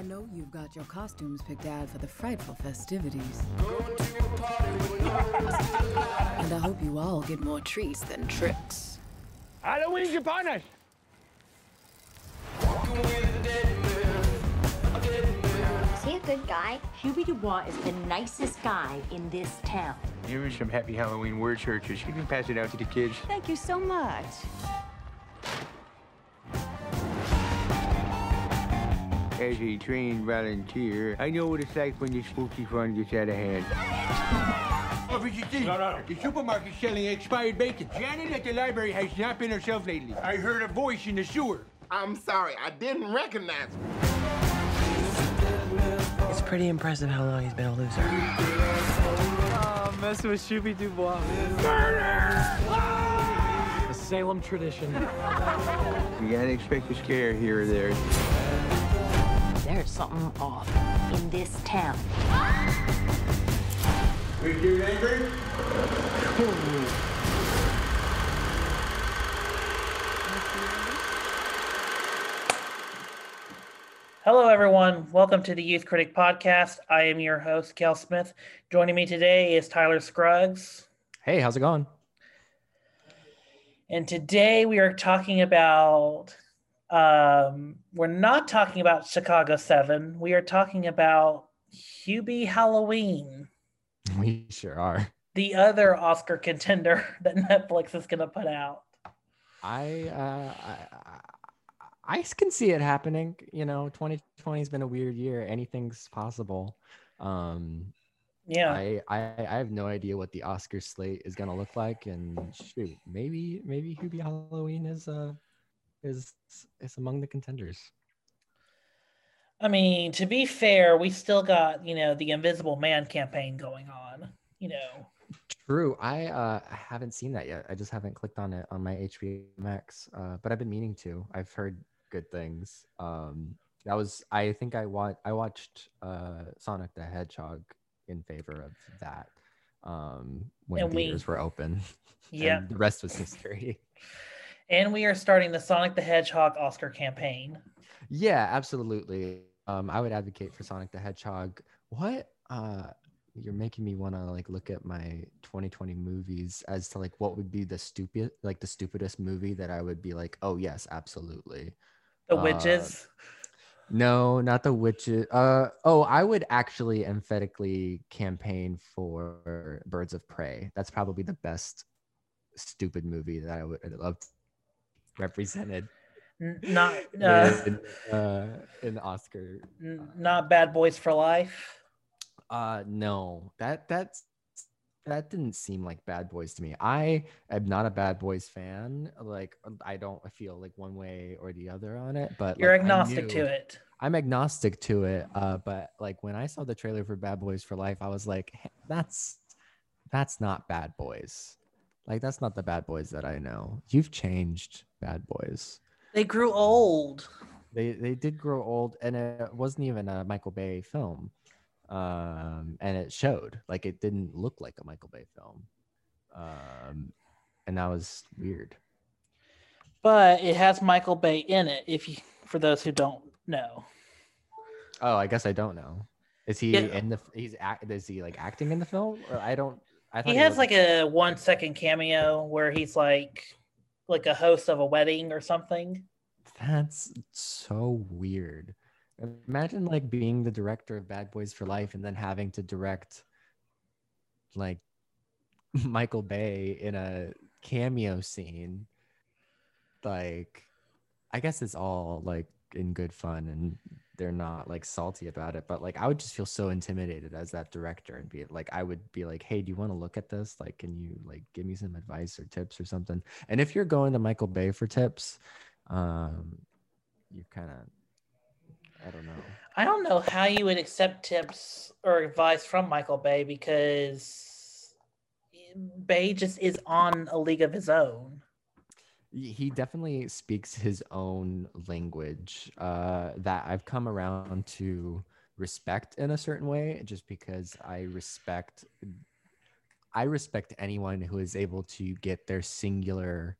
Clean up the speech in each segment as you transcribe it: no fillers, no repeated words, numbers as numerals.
I know you've got your costumes picked out for the frightful festivities. And I hope you all get more treats than tricks. Halloween's upon us! Is he a good guy? Hubie Dubois is the nicest guy in this town. Here are some happy Halloween word searches. You can pass it out to the kids. Thank you so much. As a trained volunteer, I know what it's like when the spooky fun gets out of hand. Officer D, the supermarket's selling expired bacon. Janet at the library has not been herself lately. I heard a voice in the sewer. I'm sorry, I didn't recognize him. It's pretty impressive how long he's been a loser. Oh, messing with Hubie Dubois. Murder! A Salem tradition. You gotta expect a scare here or there. There's something off in this town. Mr. Lambert? Hello, everyone. Welcome to the Youth Critic Podcast. I am your host, Kel Smith. Joining me today is Tyler Scruggs. Hey, how's it going? And today we are talking about, we're not talking about Chicago 7. We are talking about Hubie Halloween. We sure are. The other Oscar contender that Netflix is going to put out. I can see it happening. You know, 2020 has been a weird year. Anything's possible. Yeah. I have no idea what the Oscar slate is gonna look like, and shoot, maybe Hubie Halloween is among the contenders. I mean, to be fair, we still got, the Invisible Man campaign going on, True. I haven't seen that yet. I just haven't clicked on it on my HBO Max, but I've been meaning to. I've heard good things. I think I watched Sonic the Hedgehog in favor of that when theaters were open. Yeah. The rest was history. And we are starting the Sonic the Hedgehog Oscar campaign. Yeah, absolutely. I would advocate for Sonic the Hedgehog. What? You're making me want to look at my 2020 movies as to what would be the stupidest movie that I would be like, oh yes, absolutely. The Witches. No, not The Witches. I would actually emphatically campaign for Birds of Prey. That's probably the best stupid movie that I would love represented. Not in Oscar. Not Bad Boys for Life. No, that didn't seem like Bad Boys to me. I am not a Bad Boys fan. I don't feel one way or the other on it, but you're agnostic to it. I'm agnostic to it. But when I saw the trailer for Bad Boys for Life, I was like, hey, that's not Bad Boys. That's not the Bad Boys that I know. You've changed, Bad Boys. They grew old. They did grow old, and it wasn't even a Michael Bay film. And it showed. It didn't look like a Michael Bay film. And that was weird. But it has Michael Bay in it, for those who don't know. Oh, I guess I don't know. Is he in the is he acting in the film? Or I thought he has a 1 second cameo where he's like a host of a wedding or something. That's so weird. Imagine being the director of Bad Boys for Life and then having to direct Michael Bay in a cameo scene. I guess it's all in good fun and they're not salty about it, but I would just feel so intimidated as that director and be I would be hey, do you want to look at this? Can you give me some advice or tips or something? And if you're going to Michael Bay for tips, you kind of, I don't know. I don't know how you would accept tips or advice from Michael Bay because Bay just is on a league of his own. He definitely speaks his own language that I've come around to respect in a certain way, just because I respect anyone who is able to get their singular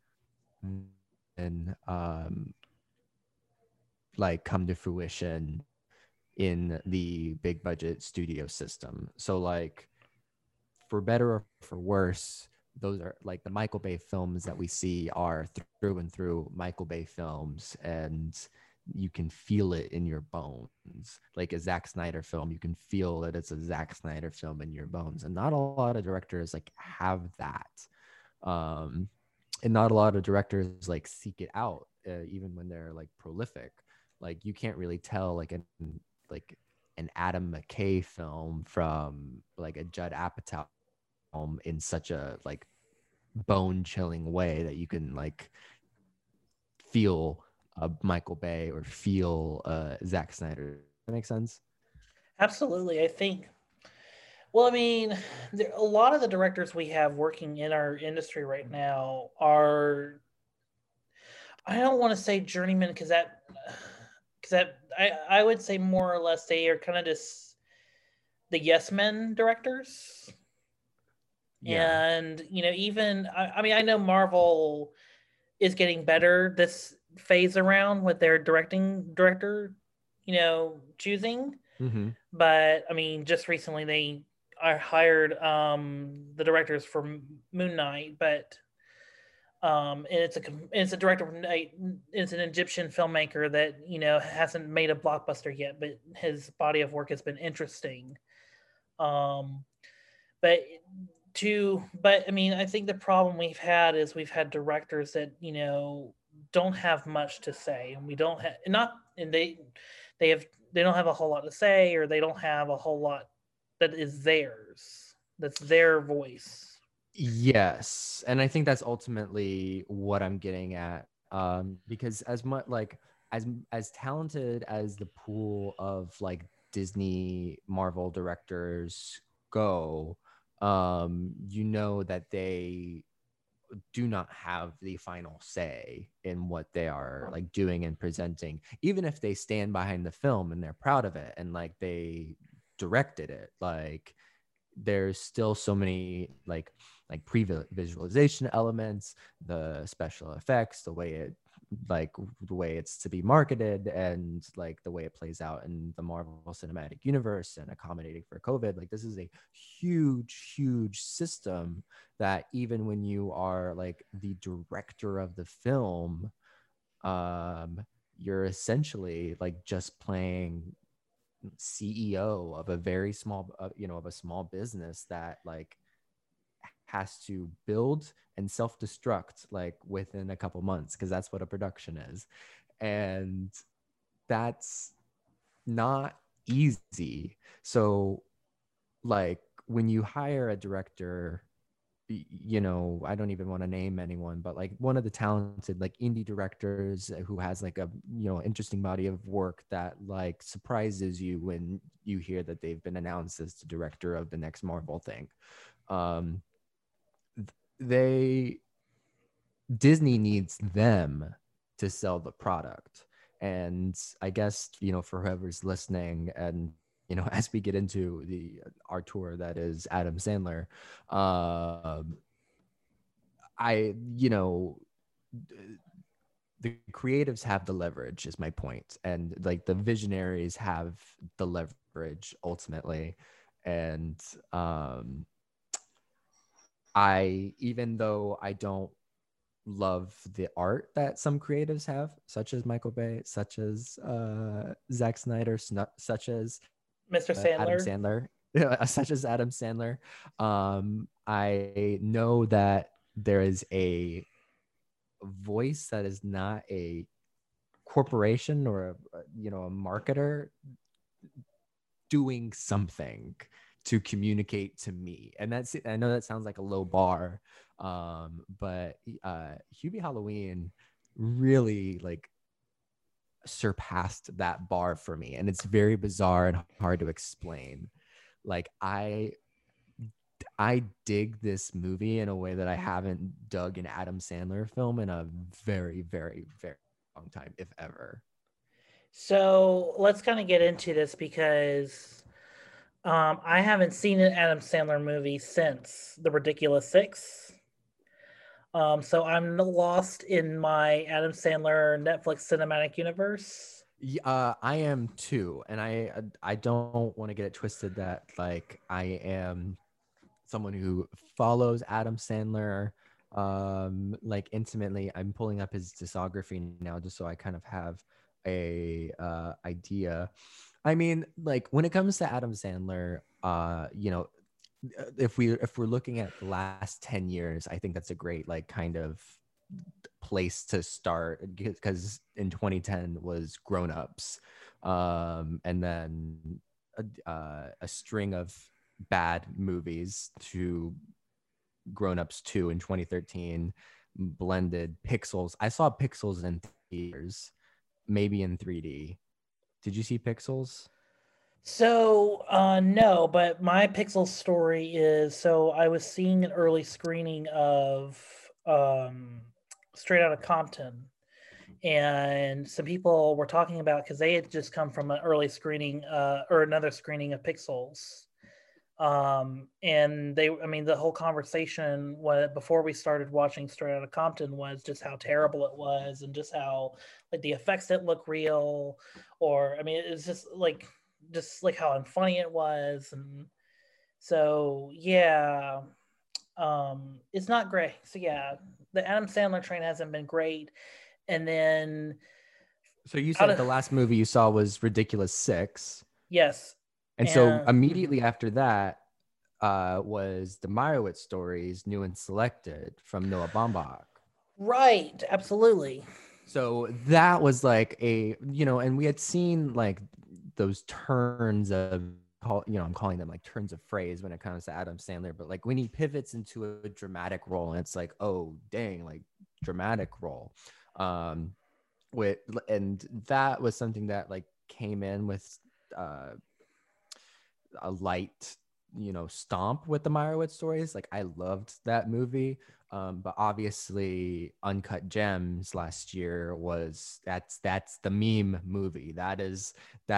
and come to fruition in the big budget studio system. So like, for better or for worse, those are like the Michael Bay films that we see are through and through Michael Bay films, and you can feel it in your bones. Like a Zack Snyder film, you can feel that it's a Zack Snyder film in your bones. And not a lot of directors like have that. And not a lot of directors like seek it out, even when they're like prolific. Like you can't really tell like an Adam McKay film from like a Judd Apatow film in such a like bone chilling way that you can like feel Michael Bay or feel Zack Snyder. Does that make sense? Absolutely. I think, well, I mean, a lot of the directors we have working in our industry right now are, I don't want to say journeyman because I would say more or less they are kind of just the yes men directors. Yeah. And, you know, even, I mean, I know Marvel is getting better this phase around with their director, you know, choosing. Mm-hmm. But, I mean, just recently they hired the directors for Moon Knight, but and it's a director, it's an Egyptian filmmaker that, you know, hasn't made a blockbuster yet, but his body of work has been interesting. But I mean, I think the problem we've had is we've had directors that, you know, don't have much to say, and we don't have they don't have a whole lot to say, or they don't have a whole lot that is theirs, that's their voice. Yes, and I think that's ultimately what I'm getting at, because as much like as talented as the pool of like Disney Marvel directors go, you know that they do not have the final say in what they are like doing and presenting, even if they stand behind the film and they're proud of it and like they directed it. Like there's still so many like pre-visualization elements, the special effects, the way it's to be marketed, and like the way it plays out in the Marvel Cinematic Universe and accommodating for COVID. Like this is a huge system that even when you are like the director of the film, you're essentially like just playing CEO of a very small, of a small business that like has to build and self-destruct like within a couple months, because that's what a production is, and that's not easy. So like when you hire a director, you know, I don't even want to name anyone, but like one of the talented like indie directors who has like a, you know, interesting body of work that like surprises you when you hear that they've been announced as the director of the next Marvel thing. Disney needs them to sell the product. And I guess, you know, for whoever's listening, and you know, as we get into our tour that is Adam Sandler, the creatives have the leverage is my point, and like the visionaries have the leverage ultimately. And even though I don't love the art that some creatives have, such as Michael Bay, such as Zack Snyder, such as Mr. Sandler, Adam Sandler, such as Adam Sandler, I know that there is a voice that is not a corporation or a marketer doing something to communicate to me. And that's, I know that sounds like a low bar, but Hubie Halloween really like surpassed that bar for me, and it's very bizarre and hard to explain. Like I dig this movie in a way that I haven't dug an Adam Sandler film in a very, very, very long time, if ever. So let's kind of get into this because I haven't seen an Adam Sandler movie since The Ridiculous Six. So I'm lost in my Adam Sandler Netflix cinematic universe. I am too, and I don't want to get it twisted that like I am someone who follows Adam Sandler like intimately. I'm pulling up his discography now just so I kind of have a idea. I mean, like when it comes to Adam Sandler, you know, if we're looking at the last 10 years, I think that's a great like kind of place to start, because in 2010 was Grown Ups, and then a string of bad movies to Grown Ups 2 in 2013, blended Pixels. I saw Pixels in theaters, maybe in 3D. Did you see Pixels? So, no, but my Pixel story is, so I was seeing an early screening of Straight Outta Compton, and some people were talking about, because they had just come from an early screening or another screening of Pixels. And I mean, the whole conversation before we started watching Straight Outta Compton was just how terrible it was, and just how like the effects didn't look real, or I mean, it was just like how unfunny it was. And so yeah, it's not great. So yeah, the Adam Sandler train hasn't been great. And then So you said the last movie you saw was Ridiculous Six. Yes. And so immediately after that was the Meyerowitz Stories, New and Selected, from Noah Baumbach. Right, absolutely. So that was like a, you know, and we had seen like those turns of, you know, I'm calling them like turns of phrase when it comes to Adam Sandler, but like when he pivots into a dramatic role, and it's like, oh dang, like dramatic role. And that was something that like came in with a light, you know, stomp with the Meyerowitz Stories. Like I loved that movie. But obviously Uncut Gems last year that's the meme movie. That is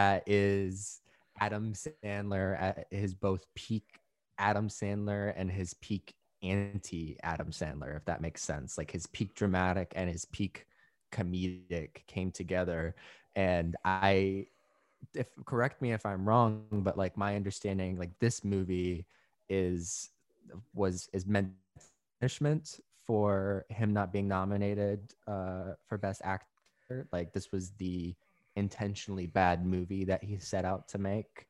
Adam Sandler at his both peak Adam Sandler and his peak anti Adam Sandler, if that makes sense. Like his peak dramatic and his peak comedic came together. And correct me if I'm wrong, but like my understanding, like this movie is meant punishment for him not being nominated for Best Actor. Like this was the intentionally bad movie that he set out to make,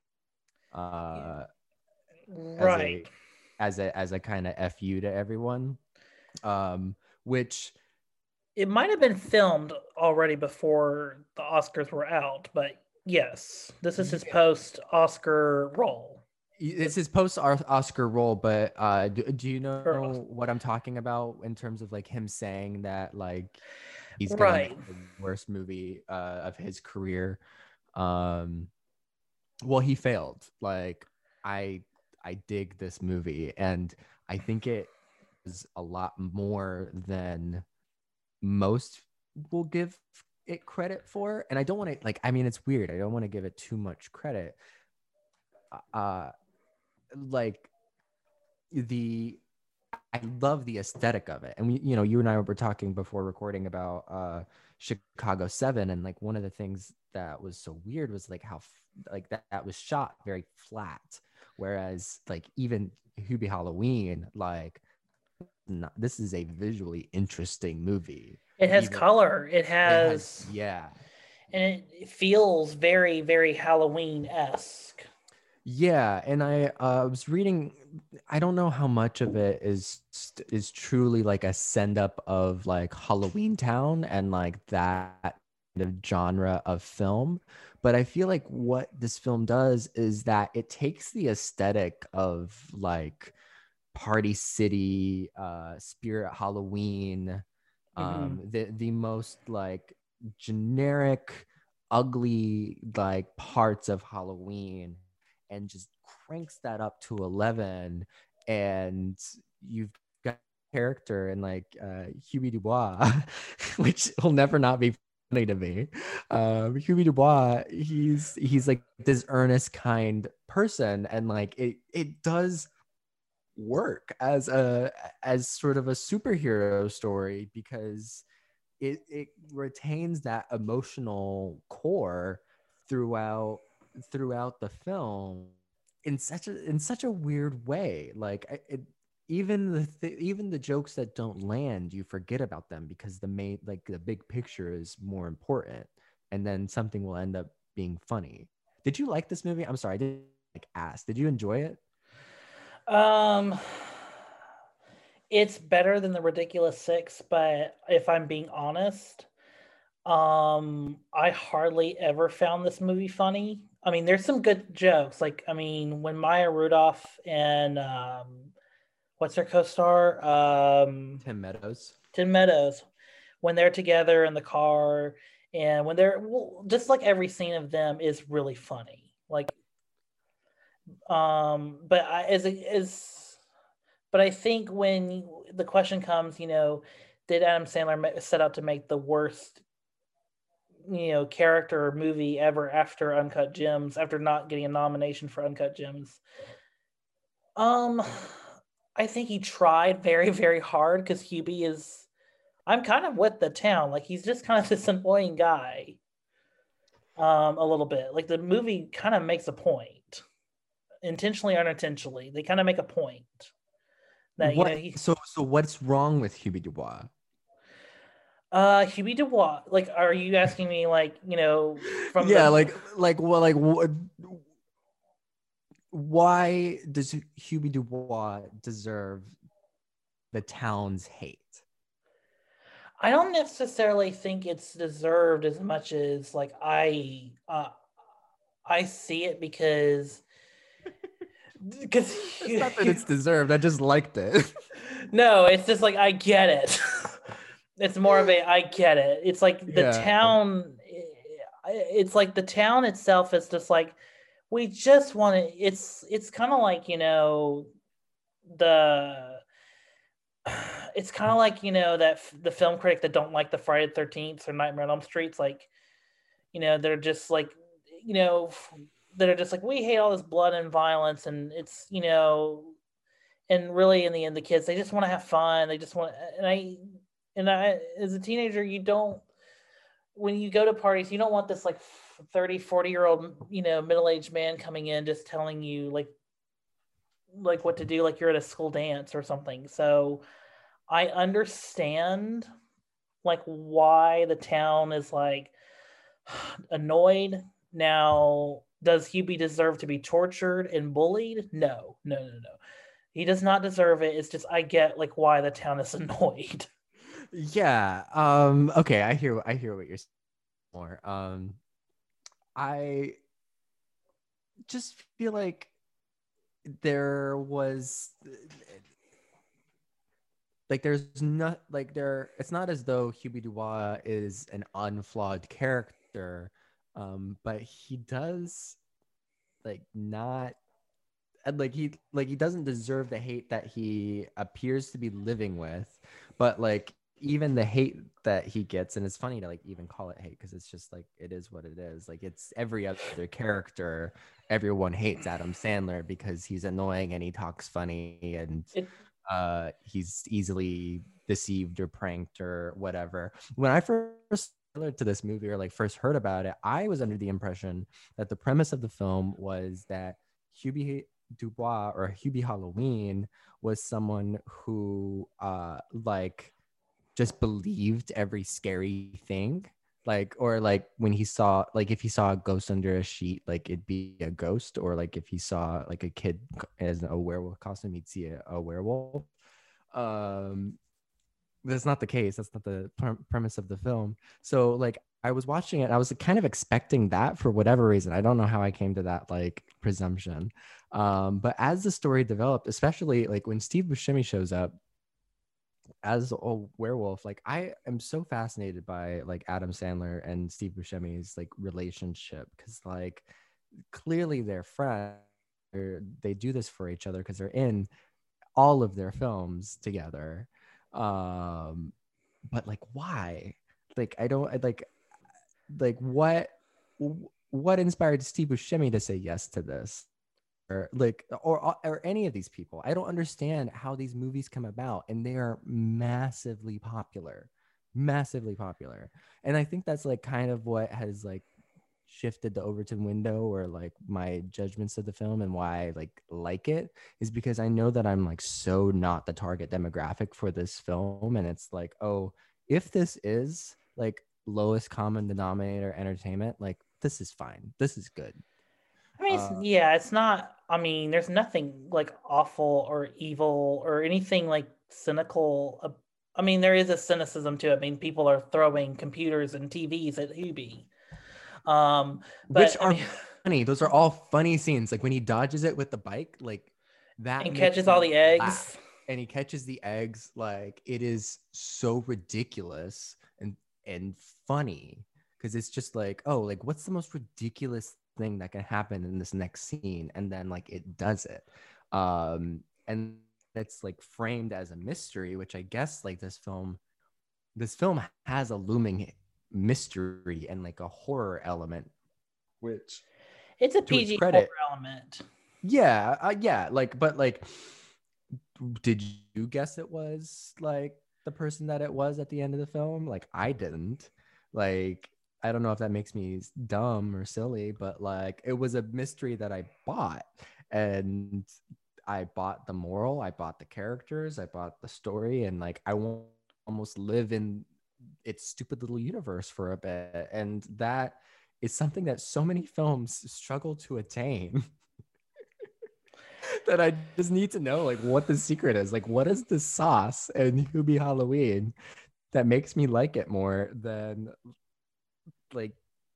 right, as a kind of FU to everyone, which it might have been filmed already before the Oscars were out, but yes, this is his post-Oscar role. It's his post-Oscar role, but do you know what I'm talking about in terms of like him saying that like he's gonna make the worst movie of his career? Well, he failed. Like I dig this movie, and I think it is a lot more than most will give it credit for. And I don't want to like, I mean, it's weird. I don't want to give it too much credit. Like I love the aesthetic of it. And we, you know, you and I were talking before recording about Chicago 7, and like one of the things that was so weird was like how like that was shot very flat, whereas like even Hubie Halloween, like this is a visually interesting movie. It has color. It has yeah, and it feels very, very Halloween-esque. Yeah, and I was reading. I don't know how much of it is truly like a send up of like Halloween Town and like that kind of genre of film, but I feel like what this film does is that it takes the aesthetic of like Party City, Spirit Halloween, the most like generic, ugly like parts of Halloween, and just cranks that up to 11, and you've got a character and like Hubie Dubois, which will never not be funny to me. Hubie Dubois, he's like this earnest, kind person, and like it does work as sort of a superhero story, because it retains that emotional core throughout the film in such a weird way. Like even the jokes that don't land, you forget about them because the big picture is more important, and then something will end up being funny. Did you like this movie? I'm sorry, I didn't ask. Did you enjoy it? It's better than the Ridiculous Six, but if I'm being honest, I hardly ever found this movie funny. I mean, there's some good jokes. Like, I mean, when Maya Rudolph and what's her co-star? Tim Meadows. Tim Meadows, when they're together in the car, and when they're just like every scene of them is really funny. Like, but I think when the question comes, did Adam Sandler set out to make the worst, character or movie ever after Uncut Gems, after not getting a nomination for Uncut Gems? I think he tried very, very hard because Hubie is, I'm kind of with the town. Like, he's just kind of this annoying guy. A little bit. Like, the movie kind of makes a point. Intentionally or unintentionally. They kind of make a point. That, so what's wrong with Hubie Dubois? Hubie Dubois, like, are you asking me, like, from why does Hubie Dubois deserve the town's hate? I don't necessarily think it's deserved as much as, like, I see it because it's not that it's deserved. I just liked it. No, it's just like, I get it. It's more of I get it. It's like the town. It's like the town itself is just like, we just want to. It's kind of like It's kind of like that the film critic that don't like the Friday the 13th or Nightmare on Elm Street's like, they're just like, that are just like, we hate all this blood and violence, and it's and really in the end the kids, they just want to have fun. They just want, and I as a teenager, when you go to parties, you don't want this like 30, 40-year-old middle-aged man coming in just telling you like what to do, like you're at a school dance or something. So I understand like why the town is like annoyed. Now, does Hubie deserve to be tortured and bullied? No. He does not deserve it. It's just, I get like why the town is annoyed. Yeah. Okay. I hear what you're saying more. I just feel like there was like there's not like there. It's not as though Hubie Dubois is an unflawed character, but he does like not. Like he doesn't deserve the hate that he appears to be living with, but like even the hate that he gets, and it's funny to like even call it hate because it's just like it is what it is. Like it's every other character. Everyone hates Adam Sandler because he's annoying and he talks funny and he's easily deceived or pranked or whatever. When I first to this movie or like first heard about it, I was under the impression that the premise of the film was that Hubie Dubois or Hubie Halloween was someone who like just believed every scary thing, like, or like when he saw like if he saw a ghost under a sheet, like it'd be a ghost, or like if he saw like a kid as a werewolf costume, he'd see a werewolf. That's not the case. That's not the premise of the film. So like I was watching it, I was kind of expecting that for whatever reason. I don't know how I came to that like presumption. But as the story developed, especially like when Steve Buscemi shows up as a werewolf, like I am so fascinated by like Adam Sandler and Steve Buscemi's like relationship, because like clearly they're friends. They do this for each other because they're in all of their films together. But like why? Like I don't like what inspired Steve Buscemi to say yes to this, or like or any of these people? I don't understand how these movies come about, and they are massively popular, massively popular. And I think that's like kind of what has like shifted the Overton window, or like my judgments of the film, and why I like it, is because I know that I'm like so not the target demographic for this film. And it's like, oh, if this is like lowest common denominator entertainment, like this is fine, this is good. I mean, it's not. I mean, there's nothing like awful or evil or anything like cynical. I mean, there is a cynicism to it. I mean, people are throwing computers and TVs at Hubie. Which are funny. Those are all funny scenes. Like when he dodges it with the bike, like that, and catches all the eggs. And he catches the eggs. Like it is so ridiculous and funny, because it's just like, oh, like what's the most ridiculous thing that can happen in this next scene, and then like it does it, and it's like framed as a mystery, which I guess like this film has a looming mystery and like a horror element, which it's a PG horror element. Yeah, like, but like, did you guess it was like the person that it was at the end of the film? Like I didn't. Like I don't know if that makes me dumb or silly, but like it was a mystery that I bought, and I bought the moral, I bought the characters, I bought the story, and like I won't almost live in its stupid little universe for a bit. And that is something that so many films struggle to attain. That I just need to know like what the secret is. Like what is the sauce in Hubie Halloween that makes me like it more than like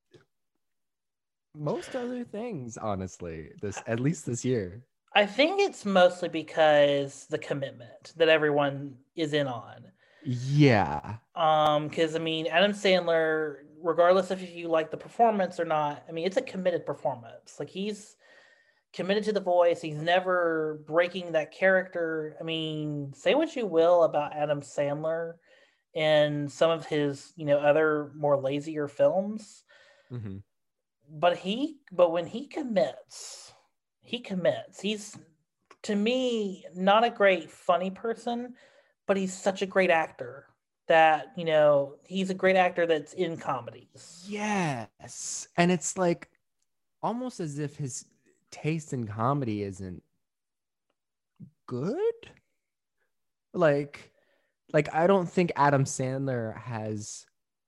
most other things, honestly, at least this year? I think it's mostly because the commitment that everyone is in on. Yeah. Because I mean, Adam Sandler, regardless of if you like the performance or not, I mean, it's a committed performance. Like he's committed to the voice. He's never breaking that character. I mean, say what you will about Adam Sandler and some of his, other more lazier films. Mm-hmm. But when he commits. He's, to me, not a great funny person, but he's such a great actor that, he's a great actor that's in comedies. Yes. And it's like almost as if his taste in comedy isn't good. Like I don't think Adam Sandler has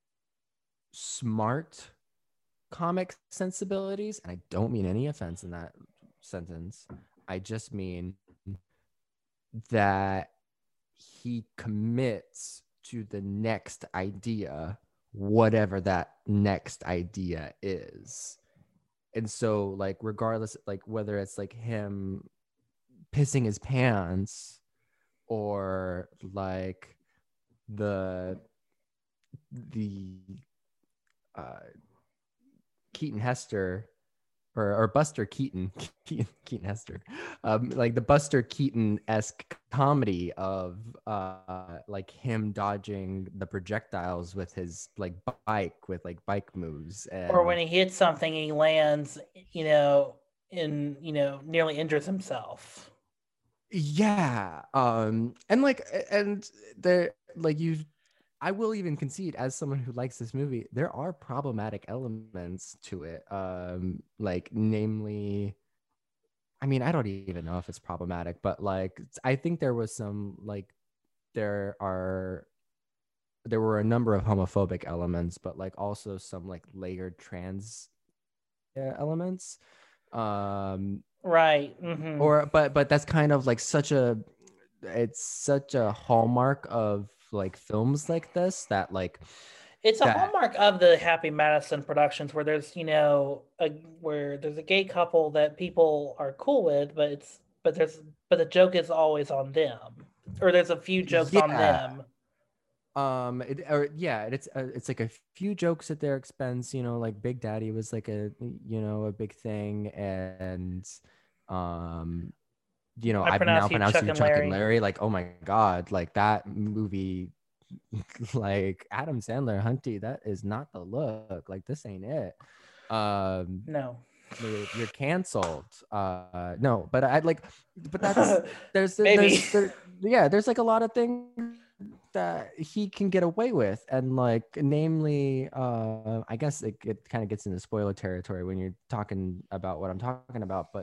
smart comic sensibilities, and I don't mean any offense in that sentence. I just mean that he commits to the next idea, whatever that next idea is. And so like regardless, like whether it's like him pissing his pants or like the Keaton Hester or Buster Keaton Hester, like the Buster Keaton-esque comedy of like him dodging the projectiles with his like bike with like bike moves, or when he hits something and he lands, nearly injures himself. Yeah. And there, like, I will even concede, as someone who likes this movie, there are problematic elements to it. Like, namely, I mean, I don't even know if it's problematic, but like, I think there was some, like, there were a number of homophobic elements, but like also some like layered trans elements. Right. Mm-hmm. Or, but that's kind of like it's such a hallmark of like films like this that like it's a hallmark of the Happy Madison productions where there's where there's a gay couple that people are cool with, but the joke is always on them, or there's a few jokes on them. It's like a few jokes at their expense, like Big Daddy was like a big thing, and I'm now pronouncing you Chuck and Larry. Like, oh my God, like that movie, like Adam Sandler, Hunty, that is not the look. Like, this ain't it. No. You're canceled. No, but that's there's like a lot of things that he can get away with, and like namely I guess it kind of gets into spoiler territory when you're talking about what I'm talking about, but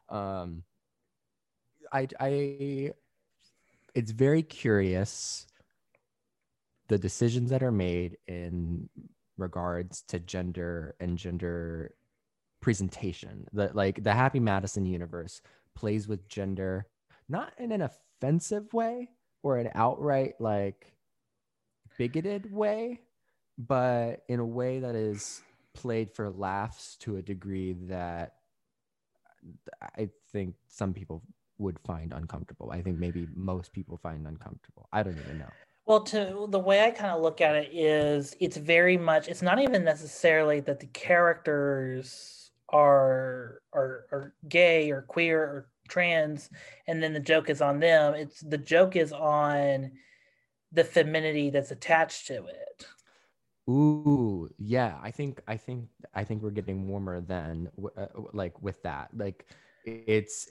I it's very curious the decisions that are made in regards to gender and gender presentation. The Happy Madison universe plays with gender not in an offensive way or an outright like bigoted way, but in a way that is played for laughs to a degree that I think some people would find uncomfortable. I think maybe most people find uncomfortable. I don't even know. Well, to the way I kind of look at it is it's very much, it's not even necessarily that the characters are gay or queer or trans and then the joke is on them. It's the joke is on the femininity that's attached to it. Ooh, yeah. I think we're getting warmer than like with that. Like it's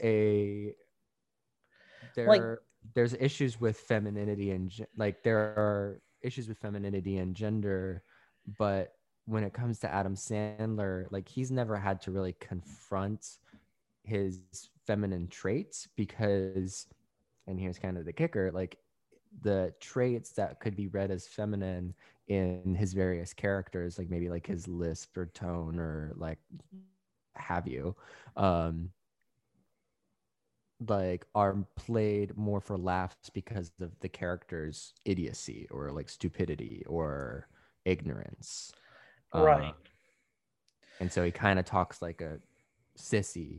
there's issues with femininity and like there are issues with femininity and gender, but when it comes to Adam Sandler, like he's never had to really confront his feminine traits because, and here's kind of the kicker, like the traits that could be read as feminine in his various characters, like maybe like his lisp or tone or like have you, like are played more for laughs because of the character's idiocy or like stupidity or ignorance. Right. And so he kind of talks like a sissy,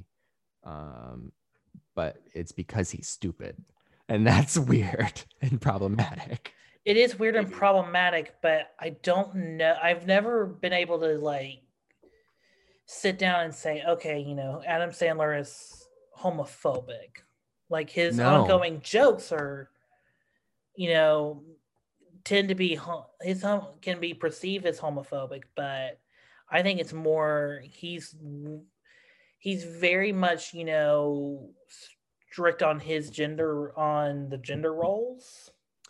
but it's because he's stupid. And that's weird and problematic. It is weird and problematic, but I don't know. I've never been able to like sit down and say, okay, you know, Adam Sandler is homophobic. Like his ongoing jokes are, you know, tend to be can be perceived as homophobic, but I think it's more he's very much, you know, strict on his gender, on the gender roles.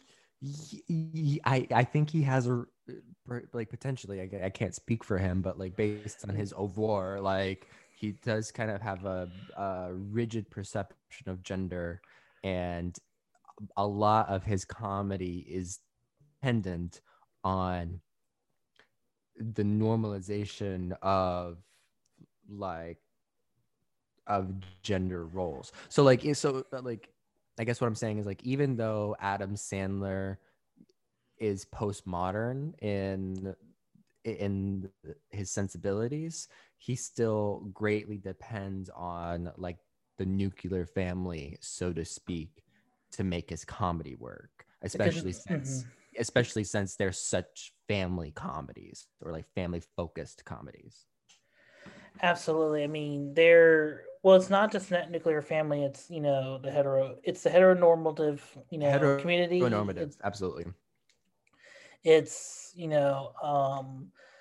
I think he has a like potentially I can't speak for him, but like based on his oeuvre, like he does kind of have a rigid perception of gender, and a lot of his comedy is dependent on the normalization of like of gender roles. So like I guess what I'm saying is like even though Adam Sandler is postmodern in his sensibilities, he still greatly depends on like the nuclear family, so to speak, to make his comedy work, especially since there's such family comedies or like family focused comedies. Absolutely. I mean, it's not just nuclear family. It's, you know, the heteronormative, you know, community. Heteronormative, absolutely. It's, you know,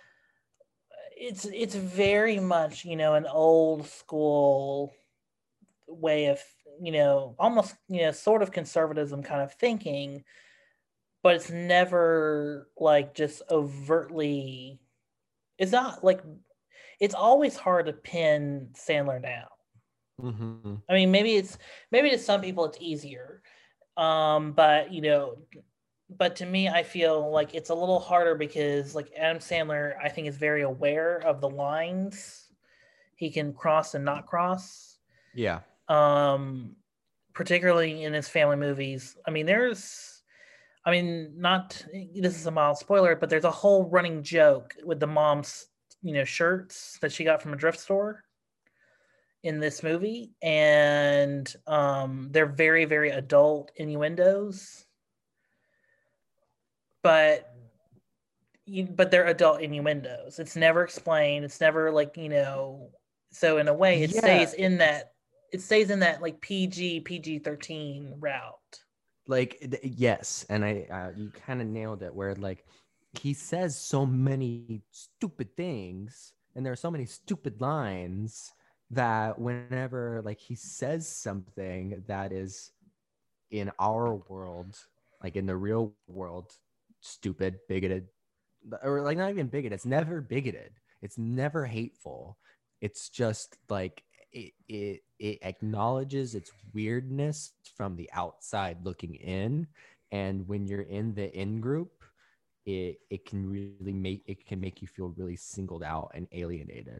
it's very much, you know, an old school way of, you know, almost, you know, sort of conservatism kind of thinking, but it's never like just overtly, it's not like, it's always hard to pin Sandler down. Mm-hmm. I mean, maybe to some people it's easier, but you know, but to me, I feel like it's a little harder because like Adam Sandler, I think is very aware of the lines he can cross and not cross. Yeah. Particularly in his family movies. I mean, this is a mild spoiler, but there's a whole running joke with the mom's, you know, shirts that she got from a thrift store in this movie, and they're very, very adult innuendos, but they're adult innuendos. It's never explained. It's never like, you know, so in a way it stays in that like PG-13 route. Like yes, and you kind of nailed it where like he says so many stupid things and there are so many stupid lines that whenever like he says something that is in our world like in the real world, stupid, bigoted, or like not even bigoted. It's never bigoted. It's never hateful. It's just like it acknowledges its weirdness from the outside looking in, and when you're in the in group, it can really make you feel really singled out and alienated.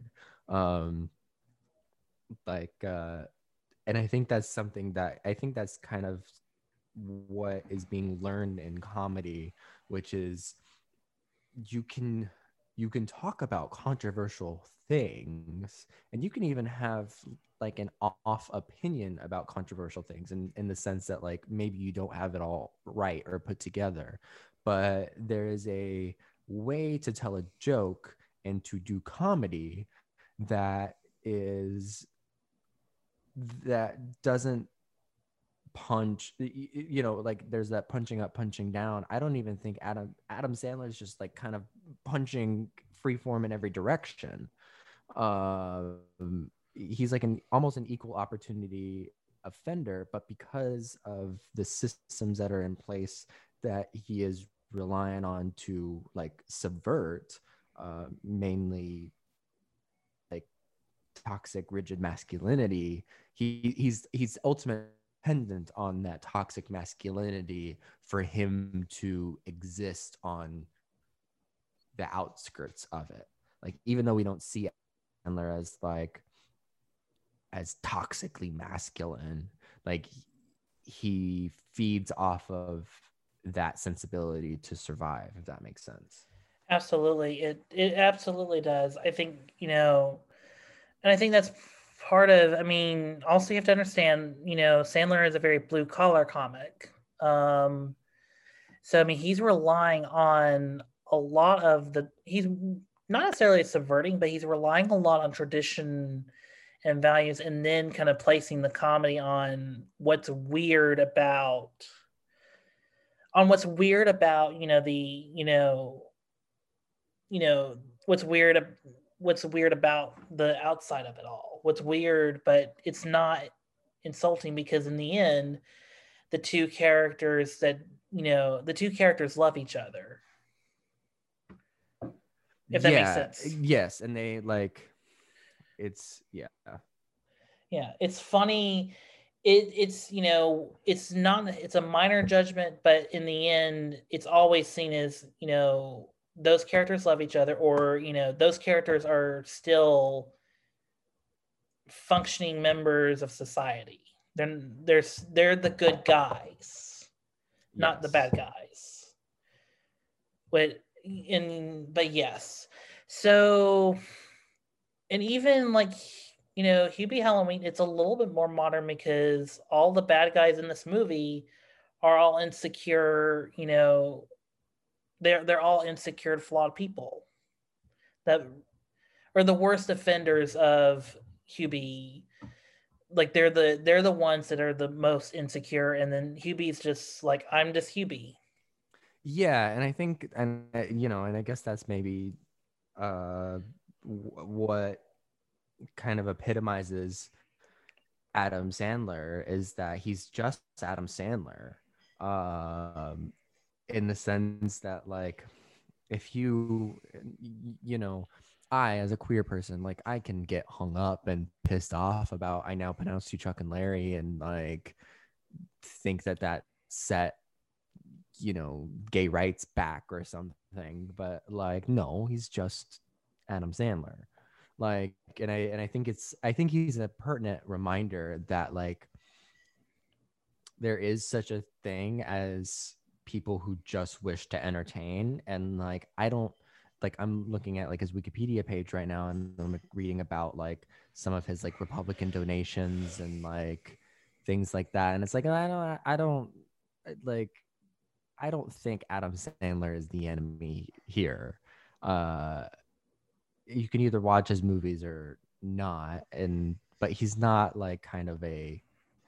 And I think that's something that I think that's kind of what is being learned in comedy, which is you can talk about controversial things, and you can even have like an off opinion about controversial things, in the sense that like maybe you don't have it all right or put together, but there is a way to tell a joke and to do comedy that doesn't punch, you know, like there's that punching up, punching down. I don't even think Adam Sandler is just like kind of punching freeform in every direction. He's like almost an equal opportunity offender, but because of the systems that are in place that he is relying on to like subvert, mainly like toxic rigid masculinity, he's ultimately dependent on that toxic masculinity for him to exist on the outskirts of it. Like, even though we don't see Chandler as toxically masculine, like he feeds off of that sensibility to survive, if that makes sense. Absolutely. It absolutely does. I think, you know, and I think that's part of, I mean, also you have to understand, you know, Sandler is a very blue collar comic. So, I mean, he's relying on a lot of he's not necessarily subverting, but he's relying a lot on tradition and values, and then kind of placing the comedy on what's weird about, you know, what's weird about the outside of it all. What's weird, but it's not insulting, because in the end, the two characters love each other. If that makes sense. Yes, and they like, it's it's funny. It's you know, it's a minor judgment, but in the end, it's always seen as, you know, those characters love each other, or, you know, those characters are still functioning members of society. They're the good guys, not the bad guys. But yes. So, and even like, you know, Hubie Halloween, it's a little bit more modern, because all the bad guys in this movie are all insecure, you know, they're all insecure, flawed people that are the worst offenders of Hubie. Like they're the ones that are the most insecure, and then Hubie's just like, I'm just Hubie. Yeah, and I think, and you know, and I guess that's maybe what kind of epitomizes Adam Sandler, is that he's just Adam Sandler, in the sense that, like, if you know, I, as a queer person, like, I can get hung up and pissed off about I now pronounce you Chuck and Larry, and like think that set, you know, gay rights back or something. But like, no, he's just Adam Sandler. Like, and I think he's a pertinent reminder that like there is such a thing as people who just wish to entertain. And like, I'm looking at like his Wikipedia page right now, and I'm reading about like some of his like Republican donations and like things like that. And it's like, I don't think Adam Sandler is the enemy here. You can either watch his movies or not, but he's not like kind of a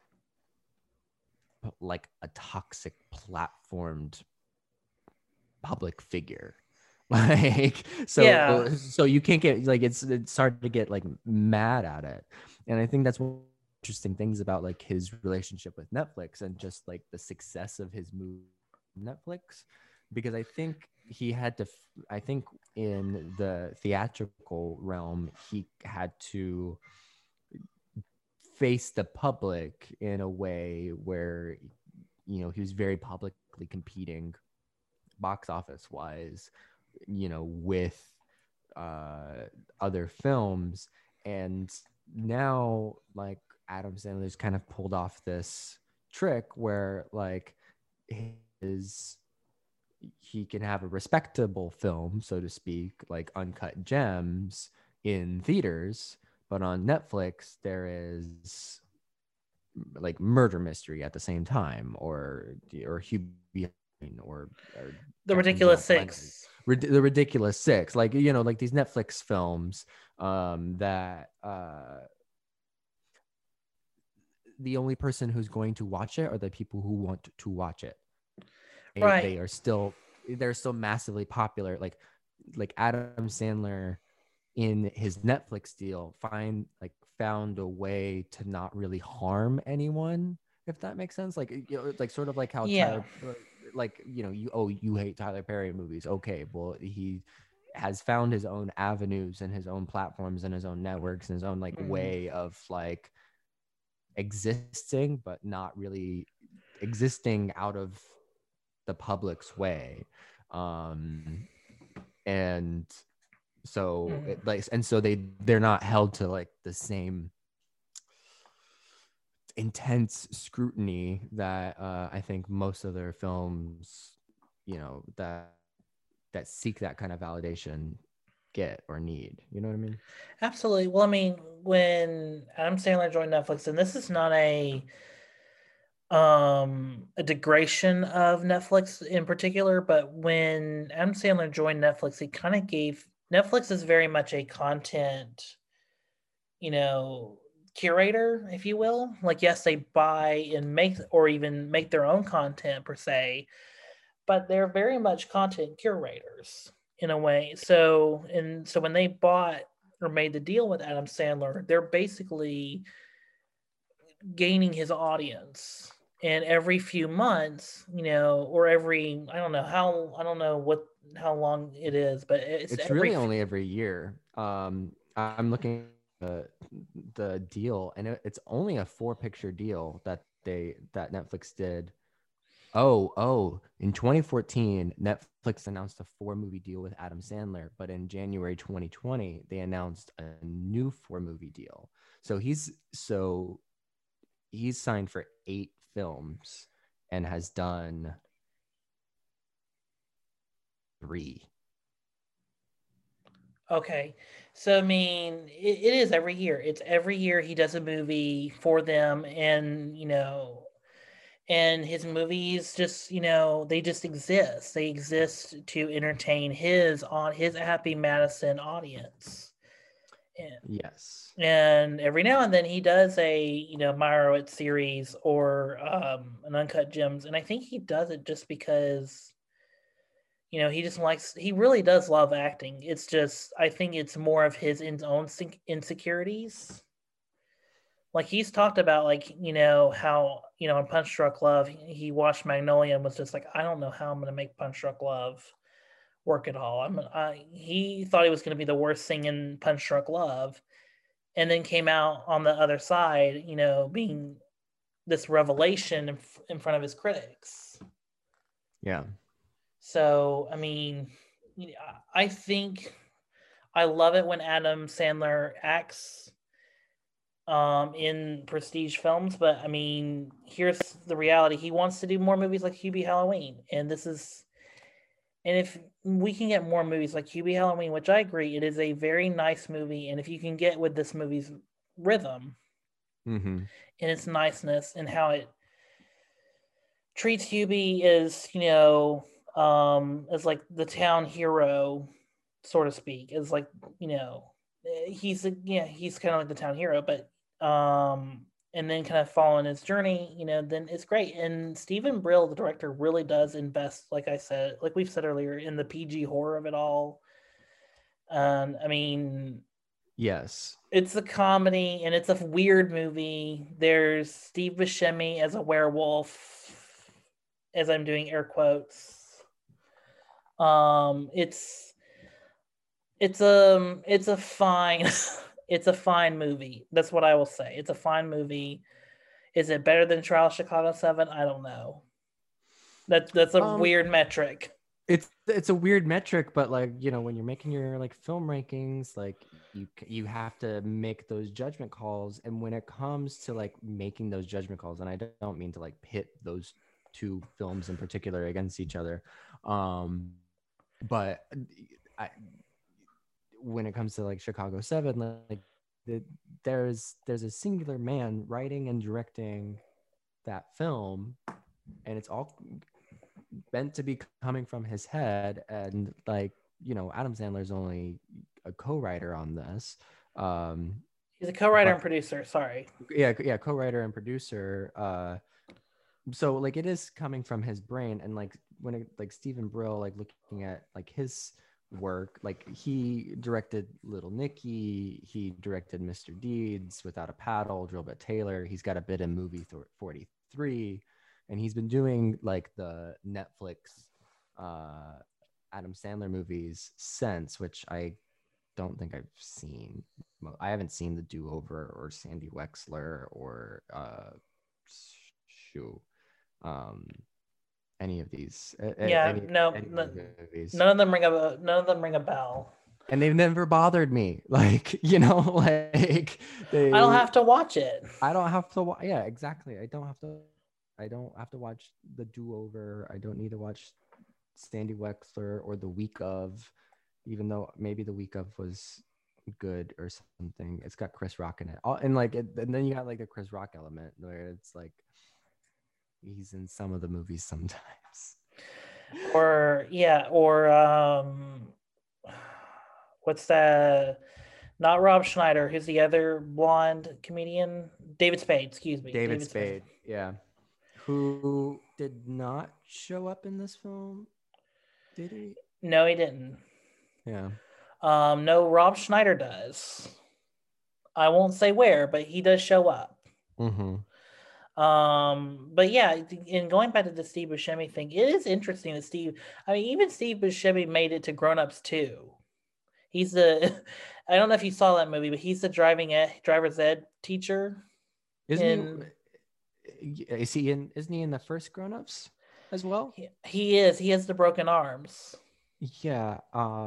toxic platformed public figure. Like, so you can't get like, it's hard to get like mad at it. And I think that's one of the interesting things about like his relationship with Netflix, and just like the success of his Netflix, because I think he had to. I think in the theatrical realm, he had to face the public in a way where, you know, he was very publicly competing box office wise, you know, with other films. And now, like, Adam Sandler's kind of pulled off this trick where, like, he can have a respectable film, so to speak, like Uncut Gems in theaters, but on Netflix there is like murder mystery at the same time, or Hubie, or The Captain Ridiculous John Lennon. Six. The Ridiculous Six, like, you know, like these Netflix films that the only person who's going to watch it are the people who want to watch it. Right. They're still massively popular. Like Adam Sandler in his Netflix deal found a way to not really harm anyone, if that makes sense. Like, you know, like sort of like how Yeah. Tyler, like, you know, you hate Tyler Perry movies. Okay, well, he has found his own avenues and his own platforms and his own networks and his own like way of like existing, but not really existing out of the public's way. And so they're not held to like the same intense scrutiny that I think most of their films, you know, that seek that kind of validation get or need. You know what I mean? Absolutely. Well, I mean, when Adam Sandler joined Netflix, and this is not a degradation of Netflix in particular, but when Adam Sandler joined Netflix, he kind of gave Netflix is very much a content, you know, curator, if you will. Like, yes, they buy and make or even make their own content per se, but they're very much content curators in a way. So when they bought or made the deal with Adam Sandler, they're basically gaining his audience. And every few months, you know, or every, I don't know how long it is, but it's really only every year. I'm looking at the deal, and it's only a 4-picture deal that Netflix did. In 2014, Netflix announced a 4-movie deal with Adam Sandler, but in January 2020, they announced a new 4-movie deal. So he's signed for 8 films and has done 3. Okay. So, I mean, it is every year. It's every year he does a movie for them, and, you know, and his movies just, you know, they just exist. They exist to entertain his Happy Madison audience. Yes. And every now and then he does a, you know, Meyerowitz series or an Uncut Gems. And I think he does it just because, you know, he really does love acting. It's just, I think it's more of his own insecurities. Like, he's talked about, like, you know, how, you know, in Punch Drunk Love, he watched Magnolia and was just like, I don't know how I'm going to make Punch Drunk Love work at all. He thought he was going to be the worst thing in Punch Drunk Love, and then came out on the other side, you know, being this revelation in front of his critics. Yeah. So, I mean, I think I love it when Adam Sandler acts in prestige films, but I mean, here's the reality. He wants to do more movies like Hubie Halloween, and if we can get more movies like Hubie Halloween, which I agree, it is a very nice movie, and if you can get with this movie's rhythm and its niceness and how it treats Hubie as, you know, as like the town hero, so to speak, as like, you know, he's kind of like the town hero, but and then kind of following his journey, you know, then it's great. And Stephen Brill, the director, really does invest, like we've said earlier, in the PG horror of it all. I mean, yes, it's a comedy and it's a weird movie. There's Steve Buscemi as a werewolf. as I'm doing air quotes. It's a fine it's a fine movie. That's what I will say. It's a fine movie. Is it better than Trial of Chicago 7? I don't know. That's a weird metric. It's a weird metric, but like, you know, when you're making your like film rankings, like you have to make those judgment calls. And when it comes to like making those judgment calls, and I don't mean to like pit those two films in particular against each other, but when it comes to like Chicago 7, like there's a singular man writing and directing that film, and it's all meant to be coming from his head. And like, you know, Adam Sandler's only a co-writer on this. He's a co-writer and producer. Sorry. Yeah, co-writer and producer. So like it is coming from his brain, and like when it, like Stephen Brill, like looking at like his work, like he directed Little Nicky, he directed Mr. Deeds, Without a Paddle, Drillbit Taylor. He's got a bit in movie 43, and he's been doing like the Netflix Adam Sandler movies since, which I don't think I've seen. I haven't seen The Do-Over or Sandy Wexler or any of these. None of them ring a bell. And they've never bothered me. Like, you know, like I don't have to watch it. I don't have to. Yeah, exactly. I don't have to watch The Do-Over. I don't need to watch Sandy Wexler or The Week Of, even though maybe The Week Of was good or something. It's got Chris Rock in it. And then you got like the Chris Rock element where it's like he's in some of the movies sometimes. Or what's that? Not Rob Schneider. Who's the other blonde comedian? David Spade. Excuse me. David Spade. Yeah. Who did not show up in this film? Did he? No, he didn't. Yeah. No, Rob Schneider does. I won't say where, but he does show up. Mm-hmm. But yeah, and going back to the Steve Buscemi thing, it is interesting that even Steve Buscemi made it to Grown Ups too. He's I don't know if you saw that movie, but he's the driver's ed teacher. Isn't he in the first Grown Ups as well? He is. He has the broken arms. Yeah.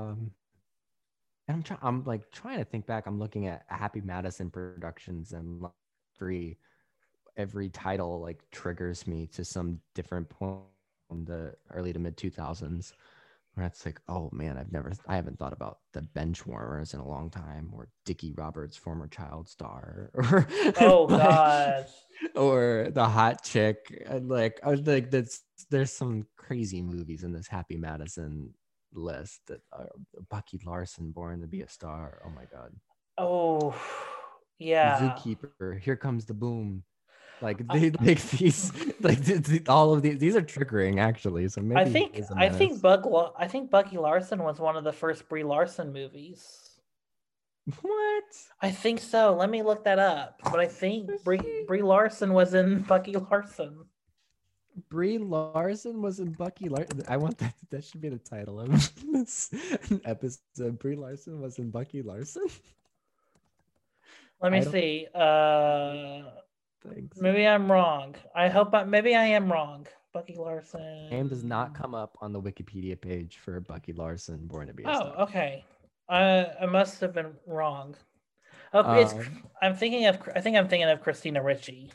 And I'm like trying to think back. I'm looking at Happy Madison Productions, and every title like triggers me to some different point in the early to mid 2000s, where it's like, oh man, I haven't thought about the Benchwarmers in a long time, or Dickie Roberts, former child star, or oh god, or The Hot Chick. And like I was like, there's some crazy movies in this Happy Madison list that Bucky Larson, Born to Be a Star. Oh my god. Oh yeah. Zookeeper, Here Comes the Boom. Like they like these, like all of these are triggering actually. So maybe I think Bucky Larson was one of the first Brie Larson movies. What? I think so. Let me look that up. But I think Brie Larson was in Bucky Larson. Brie Larson was in Bucky Larson. I want that should be the title of this episode. Brie Larson was in Bucky Larson. Let me see. Thanks. Maybe I'm wrong. Maybe I am wrong. Bucky Larson. Name does not come up on the Wikipedia page for Bucky Larson, Born to Be a Star. Oh, okay. I must have been wrong. Oh, I think I'm thinking of Christina Ricci.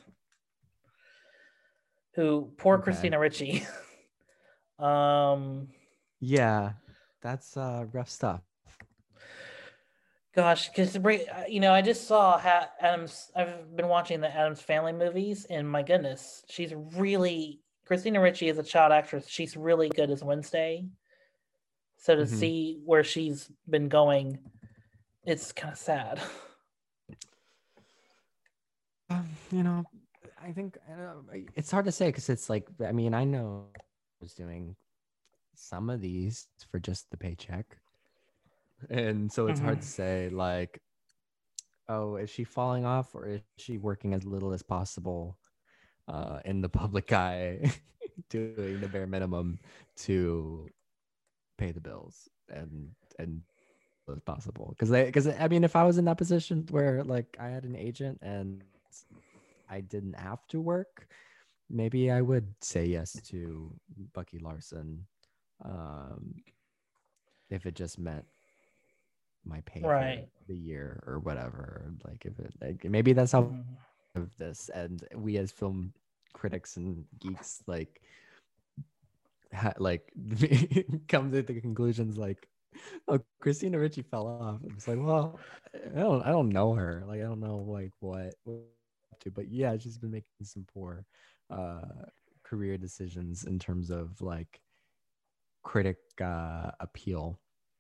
Christina Ricci. Yeah, that's rough stuff. Gosh, because I just saw Adams. I've been watching the Addams Family movies, and my goodness, Christina Ricci is a child actress. She's really good as Wednesday. So to see where she's been going, it's kind of sad. I think it's hard to say because it's like, I mean, I know I was doing some of these for just the paycheck. And so it's hard to say, like, oh, is she falling off or is she working as little as possible in the public eye? doing the bare minimum to pay the bills and as possible. Because I mean, if I was in that position where like I had an agent and I didn't have to work, maybe I would say yes to Bucky Larson, if it just meant my pay for the year or whatever. Like if it, like maybe that's how of this, and we as film critics and geeks like come to the conclusions like, oh, Christina Ricci fell off. It's like, well, I don't know her. Like I don't know like what to, but yeah, she's been making some poor career decisions in terms of like critic appeal.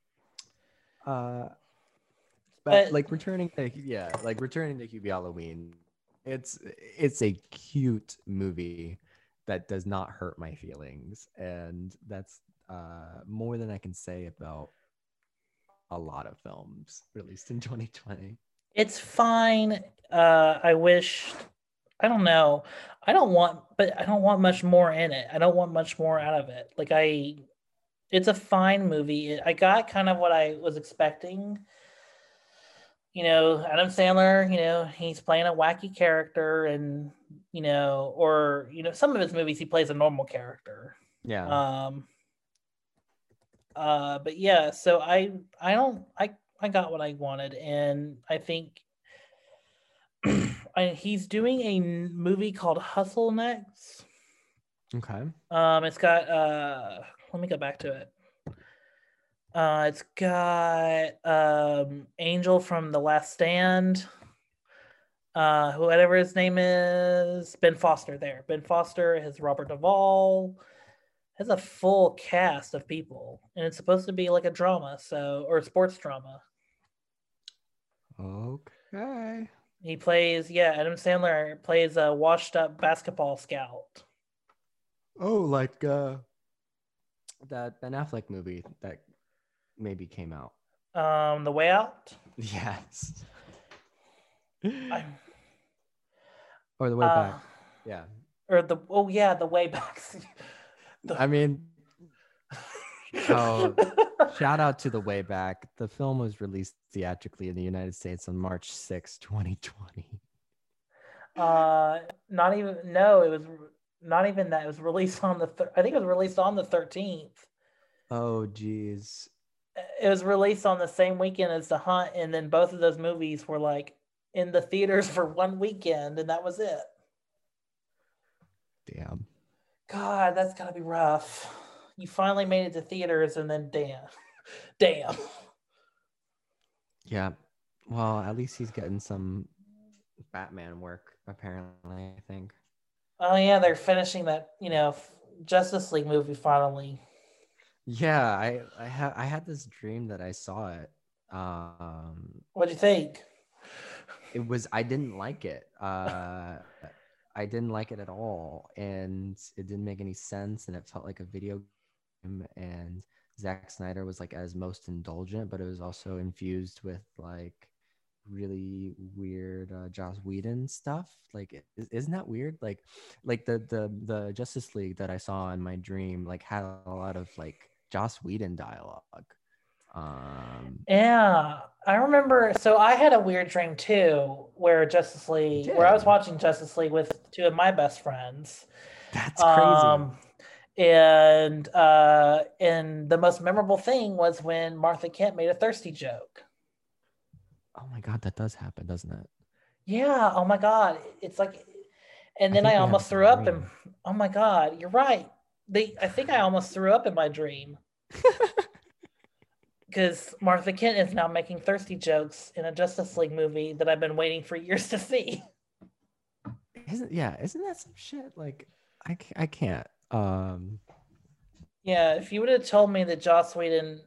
But like returning to Hubie Halloween, it's a cute movie that does not hurt my feelings, and that's more than I can say about a lot of films released in 2020. It's fine. I wish, I don't know. I don't want much more in it. I don't want much more out of it. Like it's a fine movie. I got kind of what I was expecting. You know, Adam Sandler, you know, he's playing a wacky character, and, you know, or, you know, some of his movies he plays a normal character. Yeah. But yeah, so I got what I wanted, and I think he's doing a movie called Hustle next. Okay. It's got let me go back to it. It's got Angel from The Last Stand. Whatever his name is, Ben Foster there. Ben Foster has Robert Duvall. Has a full cast of people, and it's supposed to be like a drama, or a sports drama. Okay. He plays, Adam Sandler plays a washed-up basketball scout. Oh, like that Ben Affleck movie that maybe came out. The Way Out? Yes. Or The Way Back. Yeah. Or The Way Back. I mean, shout out to The Way Back. The film was released theatrically in the United States on March 6, 2020. It was not even that. It was released on I think it was released on the 13th. Oh, geez. It was released on the same weekend as The Hunt, and then both of those movies were like in the theaters for one weekend, and that was it. Damn. God, that's gotta be rough. You finally made it to theaters, and then damn. Yeah. Well, at least he's getting some Batman work, apparently, I think. Oh yeah, they're finishing that, you know, Justice League movie finally. Yeah, I had this dream that I saw it. What'd you think? I didn't like it. I didn't like it at all, and it didn't make any sense, and it felt like a video game, and Zack Snyder was like as most indulgent, but it was also infused with like really weird Joss Whedon stuff. Like, isn't that weird? Like the Justice League that I saw in my dream like had a lot of like Joss Whedon dialogue. Yeah, I remember. So I had a weird dream too, where I was watching Justice League with two of my best friends. That's crazy. And the most memorable thing was when Martha Kent made a thirsty joke. Oh my God, that does happen, doesn't it? Yeah. Oh my God, it's like, and then I almost threw up. And oh my God, you're right. I think I almost threw up in my dream. Because Martha Kent is now making thirsty jokes in a Justice League movie that I've been waiting for years to see. Isn't that some shit? Like, I can't. Yeah, if you would have told me that Joss Whedon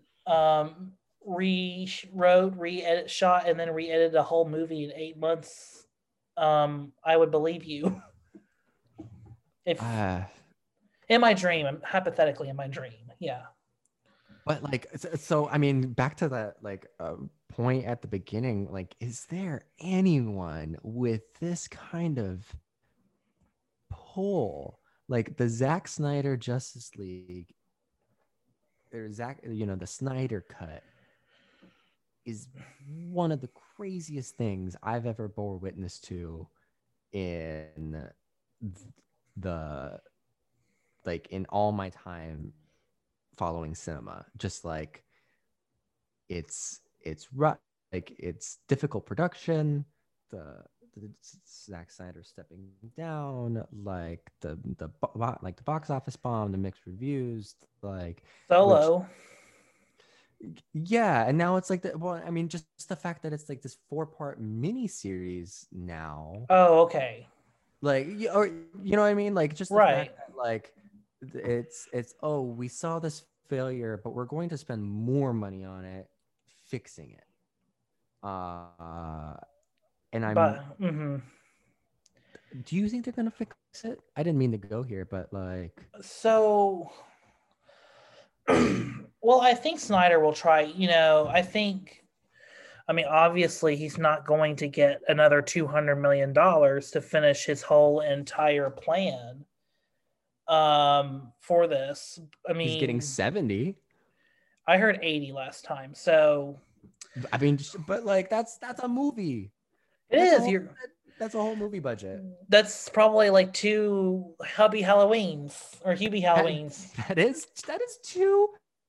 rewrote, shot, and then re-edited a whole movie in 8 months, I would believe you. If in my dream, hypothetically in my dream, yeah. But like, so I mean, back to that like point at the beginning, like, is there anyone with this kind of pull like the Zack Snyder Justice League, or the Snyder cut is one of the craziest things I've ever bore witness to in the like in all my time following cinema. Just like it's like it's difficult production, the Zack Snyder stepping down, like the box office bomb, the mixed reviews, like Solo. Yeah, and now it's like I mean, just the fact that it's like this 4-part mini series now. Oh, okay. Like, or you know what I mean? Like, just the Right. fact that like it's oh, we saw this failure, but we're going to spend more money on it, fixing it. And do you think they're gonna fix it? I didn't mean to go here, but like, so well, I think Snyder will try, I mean, obviously he's not going to get another $200 million to finish his whole entire plan for this. I mean, he's getting 70. I heard 80 last time. So I mean, but like that's a movie. That's a whole movie budget. That's probably like 2 Hubie Halloweens or Hubie Halloweens. That is 2.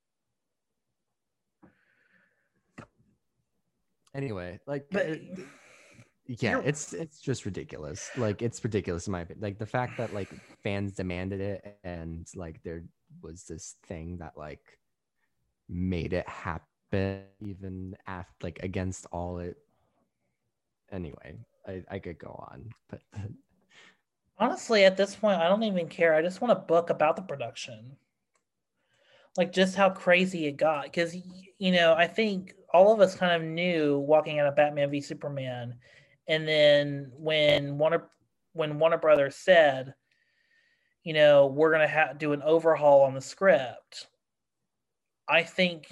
Anyway, like, yeah, it's just ridiculous. Like, it's ridiculous in my opinion. Like the fact that like fans demanded it, and like there was this thing that like made it happen, even after like against all it. Anyway, I could go on, but honestly, at this point, I don't even care. I just want a book about the production, like just how crazy it got. Because I think all of us kind of knew walking out of Batman v Superman, and then when Warner Brothers said, we're gonna do an overhaul on the script, I think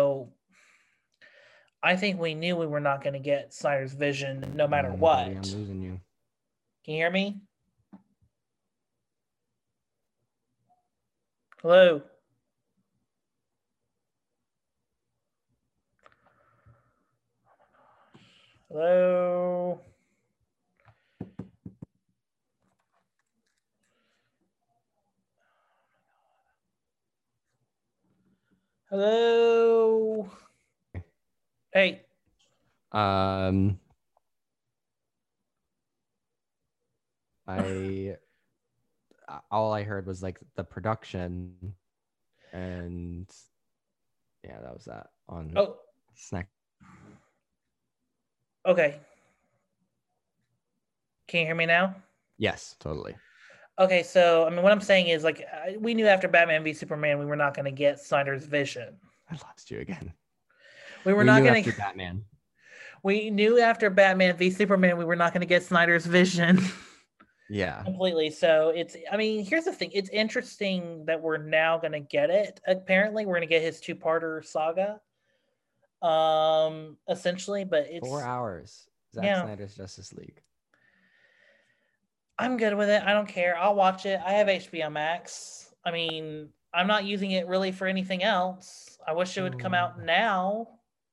we knew we were not going to get Snyder's vision no matter what. Buddy, I'm losing you. Can you hear me? Hello? Hello? Hello? Hey. All I heard was like the production, and yeah, that was that on Snack. Okay. Can you hear me now? Yes, totally. Okay, so I mean, what I'm saying is, like, we knew after Batman v Superman we were not going to get Snyder's vision. I lost you again. We not going to Batman. We knew after Batman v Superman we were not going to get Snyder's vision. Yeah, completely. So here's the thing. It's interesting that we're now going to get it. Apparently, we're going to get his 2-parter saga. Essentially, but it's 4 hours. Zack Snyder's Justice League. I'm good with it. I don't care. I'll watch it. I have HBO Max. I mean, I'm not using it really for anything else. I wish it would come out now.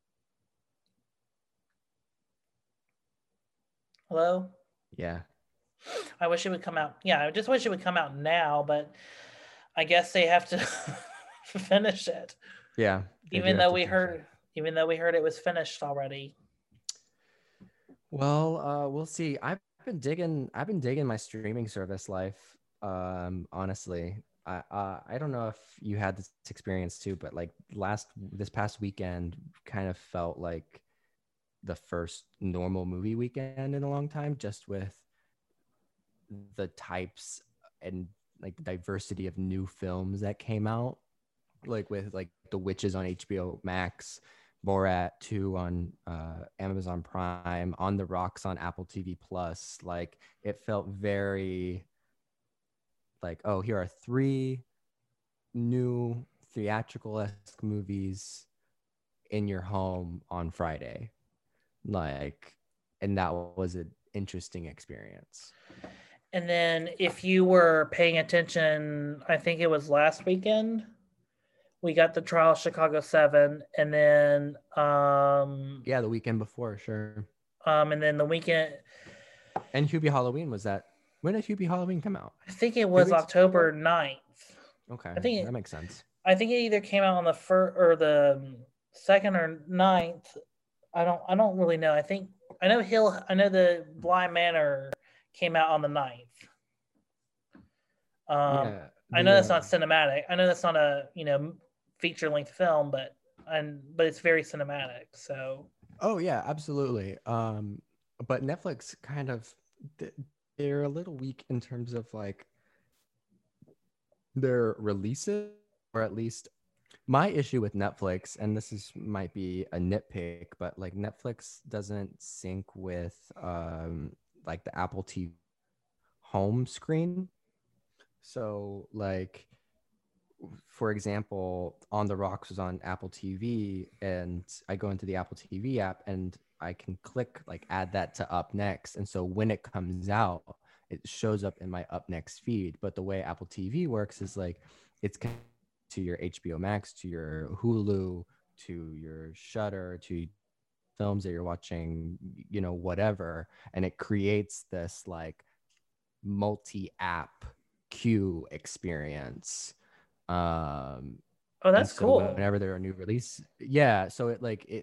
Hello? Yeah. I wish it would come out. Yeah, I just wish it would come out now, but I guess they have to finish it. Yeah. Even though we heard it was finished already. Well, we'll see. I've been digging my streaming service life. Honestly, I don't know if you had this experience too, but like this past weekend kind of felt like the first normal movie weekend in a long time, just with the types and like the diversity of new films that came out, like with like The Witches on HBO Max, Borat 2 on Amazon Prime, On the Rocks on Apple TV Plus. Like it felt very like, oh, here are 3 new theatrical-esque movies in your home on Friday. Like, and that was an interesting experience. And then if you were paying attention, I think it was last weekend, we got the Trial of Chicago 7, and then Yeah, the weekend before, sure. and then the weekend, And Hubie Halloween was that. When did Hubie Halloween come out? I think it was weeks October 9th. Okay, I think that makes sense. I think it either came out on the first or the 2nd or 9th. I don't really know. I know the Blind Manor came out on the 9th. Yeah, I know that's not cinematic. I know that's not a feature length film, but it's very cinematic. So. Oh yeah, absolutely. But Netflix kind of they're a little weak in terms of like their releases, or at least my issue with Netflix, and might be a nitpick, but like Netflix doesn't sync with like the Apple TV home screen. So like, for example, On the Rocks was on Apple TV, and I go into the Apple TV app and I can click like add that to Up Next, and so when it comes out, it shows up in my Up Next feed. But the way Apple TV works is like it's to your HBO Max, to your Hulu, to your Shudder, to films that you're watching, whatever, and it creates this like multi-app queue experience. Oh, that's so cool. Whenever there are new release, yeah. So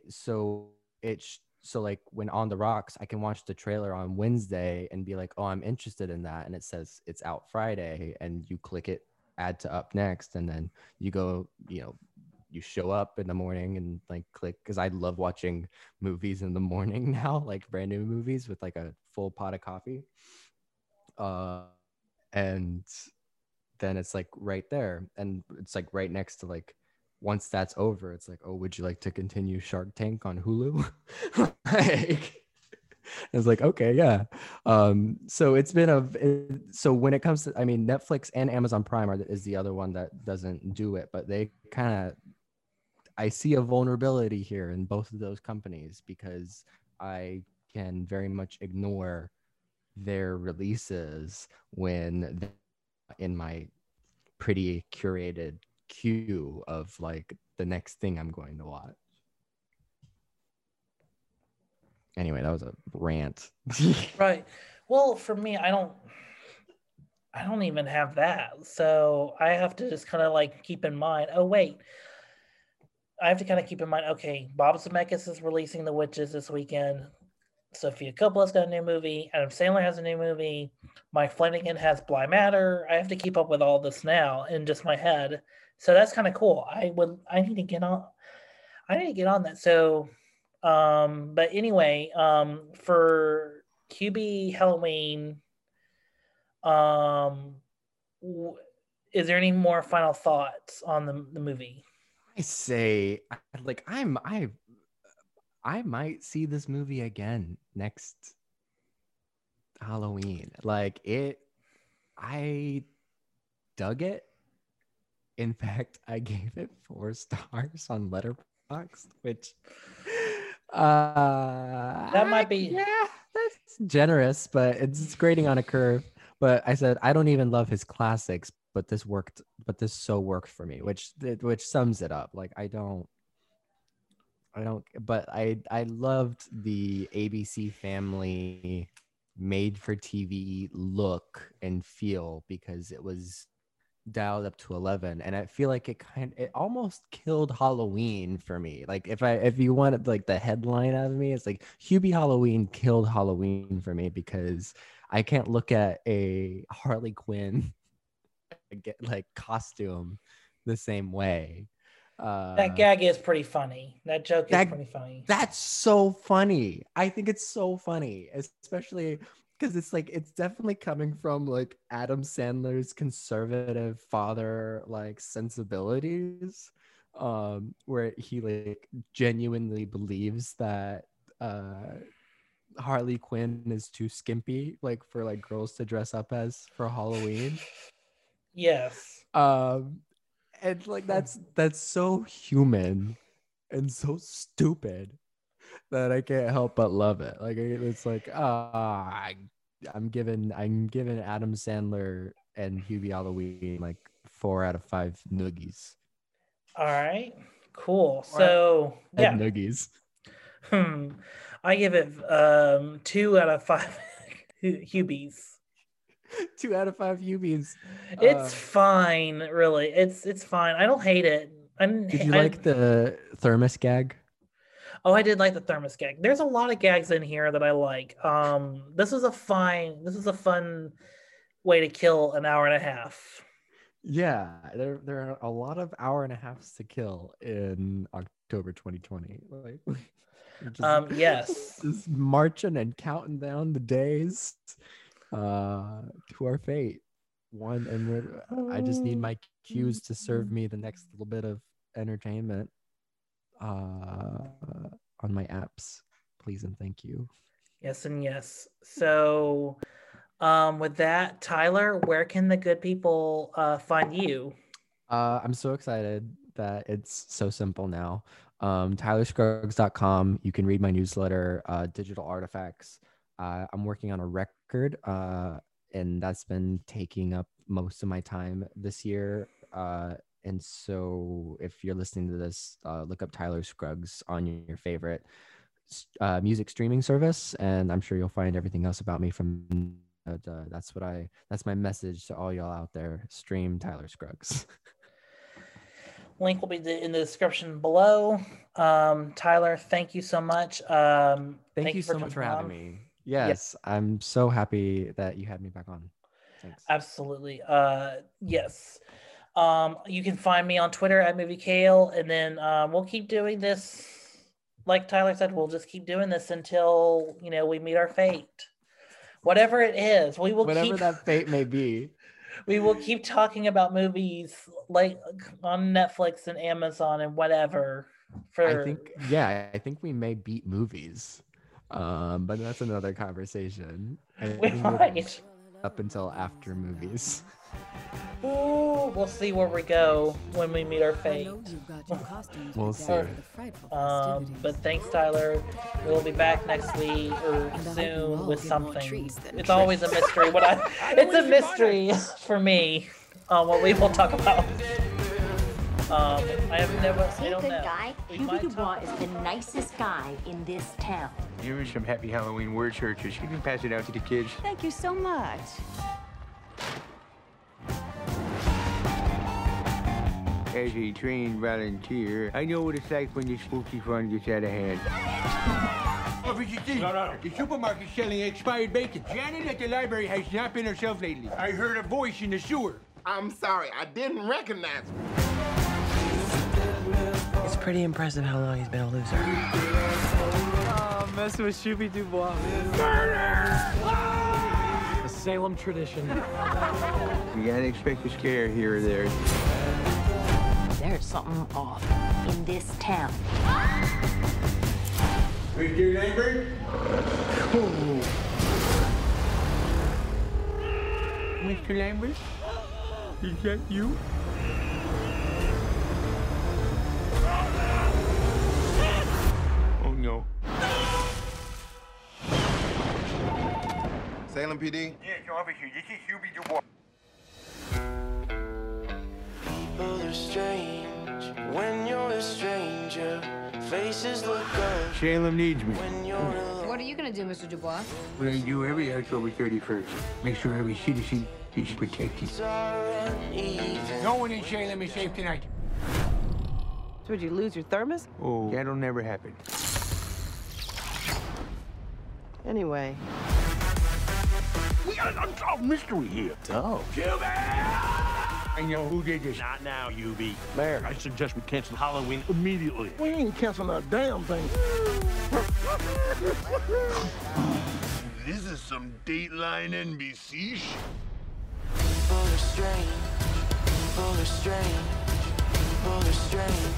like when On the Rocks, I can watch the trailer on Wednesday and be like, oh, I'm interested in that, and it says it's out Friday, and you click it, add to Up Next, and then you go, you show up in the morning and like click, because I love watching movies in the morning now, like brand new movies with like a full pot of coffee. And then it's like right there, and it's like right next to like, once that's over, it's like, oh, would you like to continue Shark Tank on Hulu? Like, it's like, okay, yeah. So it's been so when it comes to, I mean, Netflix and Amazon Prime is the other one that doesn't do it, but they kind of, I see a vulnerability here in both of those companies, because I can very much ignore their releases when in my pretty curated queue of like the next thing I'm going to watch. Anyway, that was a rant. Right. Well, for me, I don't even have that. So I have to just kind of like keep in mind, oh wait, I have to kind of keep in mind, okay, Bob Zemeckis is releasing The Witches this weekend. Sofia Coppola's got a new movie. Adam Sandler has a new movie. Mike Flanagan has Blind Manor. I have to keep up with all this now in just my head. So that's kind of cool. I need to get on that. So, but anyway, for QB Halloween, is there any more final thoughts on the movie? I say, like, I might see this movie again next Halloween. Like I dug it. In fact, I gave it 4 stars on Letterboxd, which that might be, that's generous, but it's grading on a curve. But I said I don't even love his classics, but this so worked for me, which sums it up. Like I loved the ABC Family made for TV look and feel, because it was dialed up to 11, and I feel like it almost killed Halloween for me. Like if you wanted like the headline out of me, it's like Hubie Halloween killed Halloween for me, because I can't look at a Harley Quinn like costume the same way. That gag is pretty funny. That joke is pretty funny. That's so funny. I think it's so funny, especially because it's like, it's definitely coming from like Adam Sandler's conservative father like sensibilities, where he like genuinely believes that Harley Quinn is too skimpy like for like girls to dress up as for Halloween. Yes. And like that's so human and so stupid that I can't help but love it. Like it's like, I'm giving Adam Sandler and Hubie Halloween like 4 out of 5 noogies. All right, cool. So yeah, noogies. I give it 2 out of 5 Hubies. 2 out of 5 Hubies. It's fine, really. It's fine. I don't hate it. Did you like the thermos gag? Oh, I did like the thermos gag. There's a lot of gags in here that I like. This is a fun way to kill an hour and a half. Yeah, there are a lot of hour and a halves to kill in October 2020. Like, yes, just marching and counting down the days to our fate. I just need my cues to serve me the next little bit of entertainment on my apps, please and thank you. Yes and yes. So with that, Tyler, where can the good people find you? I'm so excited that it's so simple now. tylerscruggs.com. You can read my newsletter, Digital Artifacts. I'm working on a record, and that's been taking up most of my time this year. And so if you're listening to this, look up Tyler Scruggs on your favorite music streaming service, and I'm sure you'll find everything else about me from that's my message to all y'all out there. Stream Tyler Scruggs. Link will be in the description below. Tyler, thank you so much. Thank you so much for having me. Yes, I'm so happy that you had me back on. Thanks. Absolutely. Yes. You can find me on Twitter at MovieKale, and then we'll keep doing this. Like Tyler said, we'll just keep doing this until we meet our fate. Whatever it is, we will whatever that fate may be. We will keep talking about movies like on Netflix and Amazon and whatever. I think we may beat movies, but that's another conversation. Right. Up until after movies. Ooh, we'll see where we go when we meet our fate. We'll see. But thanks, Tyler. We'll be back next week or soon with something. It's always a mystery. It's a mystery for me what we will talk about. I don't know. Hubie Dubois is the nicest guy in this town. Here are some happy Halloween word searches. You can pass it out to the kids. Thank you so much. As a trained volunteer, I know what it's like when the spooky fun gets out of hand. Officer D, the supermarket's selling expired bacon. Janet at the library has not been herself lately. I heard a voice in the sewer. I'm sorry, I didn't recognize him. It's pretty impressive how long he's been a loser. Oh, messing with Shubie Dubois. Murder! A Salem tradition. You gotta expect a scare here or there. There's something off in this town. Mr. Lambert? Oh. Mr. Lambert? Is that you? Oh, no. Salem PD? Yes, officer, this is Hubie Dubois. People are strange when you're a stranger. Faces look good. Salem needs me. What are you gonna do, Mr. Dubois? What I do every October 31st. Make sure every citizen is protected. No one in Salem is safe tonight. So would you lose your thermos? Oh, that'll never happen. Anyway. We got an unsolved mystery here. Oh. I know who did this. Not now, Hubie. Mayor, I suggest we cancel Halloween immediately. We ain't canceling a damn thing. This is some Dateline NBC shit. People are strange. People are strange. People are strange.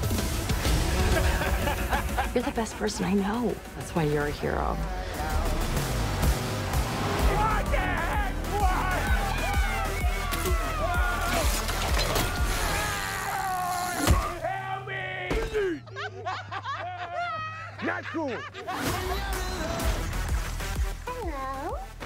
You're the best person I know. That's why you're a hero. What the heck? Help me! Not cool. Hello.